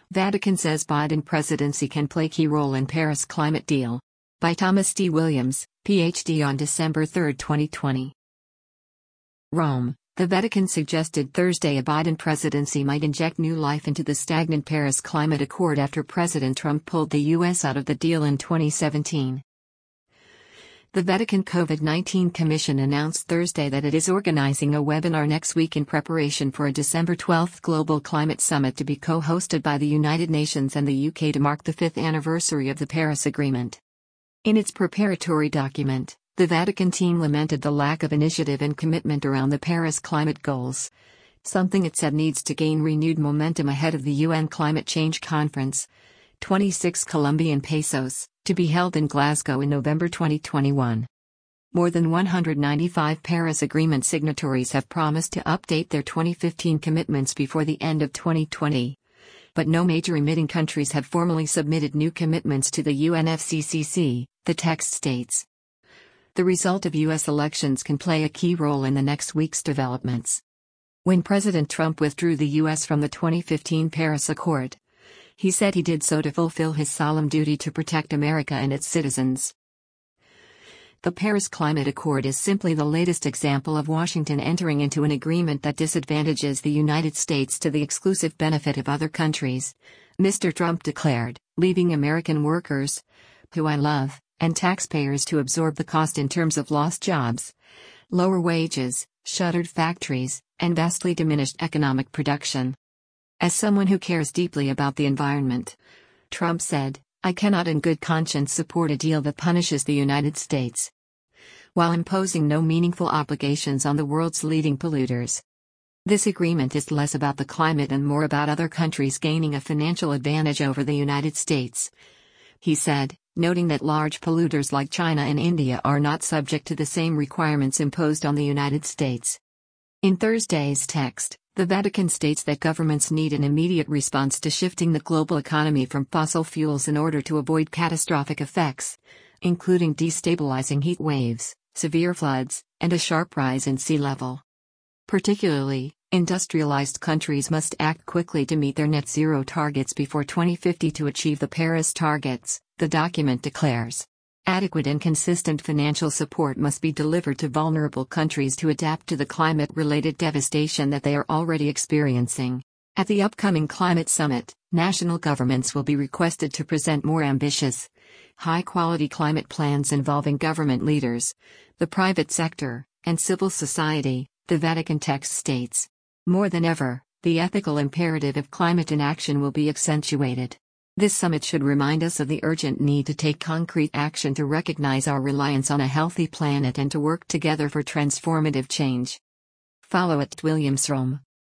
Vatican says Biden presidency can play key role in Paris climate deal. By Thomas D. Williams, Ph.D. on December 3, 2020. Rome. The Vatican suggested Thursday a Biden presidency might inject new life into the stagnant Paris Climate Accord after President Trump pulled the U.S. out of the deal in 2017. The Vatican COVID-19 Commission announced Thursday that it is organizing a webinar next week in preparation for a December 12 Global Climate Summit to be co-hosted by the United Nations and the UK to mark the 5th anniversary of the Paris Agreement. In its preparatory document, the Vatican team lamented the lack of initiative and commitment around the Paris climate goals, something it said needs to gain renewed momentum ahead of the UN Climate Change Conference, 26 Colombian pesos, to be held in Glasgow in November 2021. More than 195 Paris Agreement signatories have promised to update their 2015 commitments before the end of 2020. But no major emitting countries have formally submitted new commitments to the UNFCCC, the text states. The result of U.S. elections can play a key role in the next week's developments. When President Trump withdrew the U.S. from the 2015 Paris Accord, he said he did so to fulfill his solemn duty to protect America and its citizens. The Paris Climate Accord is simply the latest example of Washington entering into an agreement that disadvantages the United States to the exclusive benefit of other countries, Mr. Trump declared, leaving American workers, who I love, and taxpayers to absorb the cost in terms of lost jobs, lower wages, shuttered factories, and vastly diminished economic production. As someone who cares deeply about the environment, Trump said, I cannot in good conscience support a deal that punishes the United States while imposing no meaningful obligations on the world's leading polluters. This agreement is less about the climate and more about other countries gaining a financial advantage over the United States, he said, noting that large polluters like China and India are not subject to the same requirements imposed on the United States. In Thursday's text, the Vatican states that governments need an immediate response to shifting the global economy from fossil fuels in order to avoid catastrophic effects, including destabilizing heat waves, severe floods, and a sharp rise in sea level. Particularly, industrialized countries must act quickly to meet their net zero targets before 2050 to achieve the Paris targets, the document declares. Adequate and consistent financial support must be delivered to vulnerable countries to adapt to the climate-related devastation that they are already experiencing. At the upcoming climate summit, national governments will be requested to present more ambitious, high-quality climate plans involving government leaders, the private sector, and civil society, the Vatican text states. More than ever, the ethical imperative of climate inaction will be accentuated. This summit should remind us of the urgent need to take concrete action to recognize our reliance on a healthy planet and to work together for transformative change. Follow @WilliamsRome.